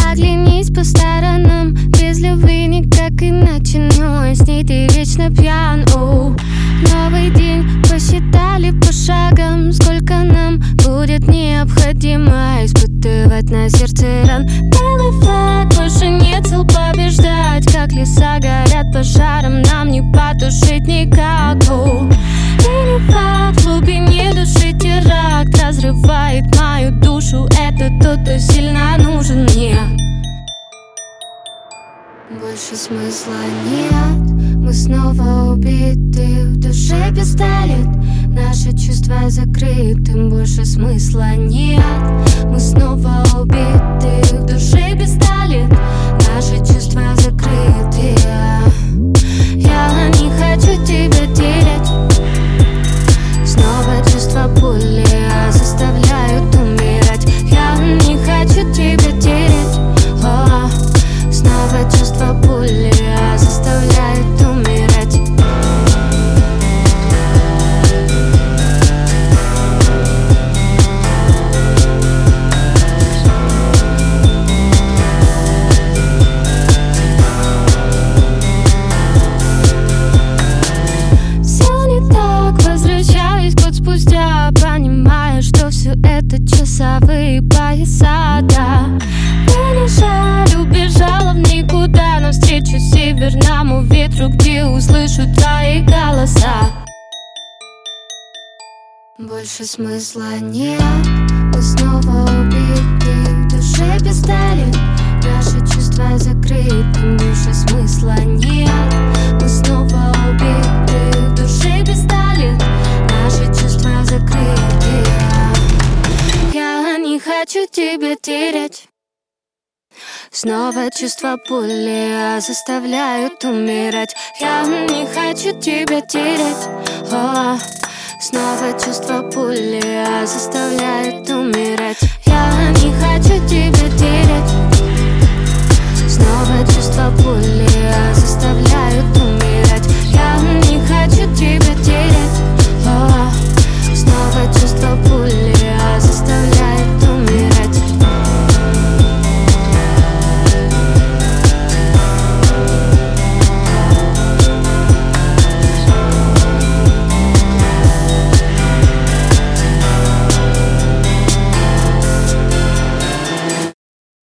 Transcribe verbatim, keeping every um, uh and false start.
Оглянись по сторонам, без любви никак иначе. Но с ней ты вечно пьян. О, новый день посчитали по шагам, сколько нам будет необходимо испытывать на сердце ран. Белый флаг, больше нет сил побеждать. Как леса горят пожаром, нам не потушить никак. О, или факт, в глубине души теракт разрывает мою душу. Это тот, кто сильно нужен мне. Больше смысла нет, мы снова убиты. В душе пистолет, наши чувства закрыты. Больше смысла нет, мы снова убиты. В душе пистолет, наши чувства закрыты. Я не хочу тебя терять. Снова чувства пули заставляют умирать. Я не хочу тебя терять. О, снова чувства пули заставляют умирать. Все не так, возвращаюсь год спустя, понимая, что все это часовые пояса, да. Мне не жаль, убежала в никуда, навстречу северному ветру, где услышу твои голоса. Больше смысла нет, мы снова убиты. В душе пистолет, наши чувства закрыты. Больше смысла нет, мы снова убиты. В душе пистолет, наши чувства закрыты. Я не хочу тебя терять. Снова чувства пули заставляют умирать. Я не хочу тебя терять. О, снова чувства пули заставляют умирать. Я не хочу тебя терять. Снова чувства пули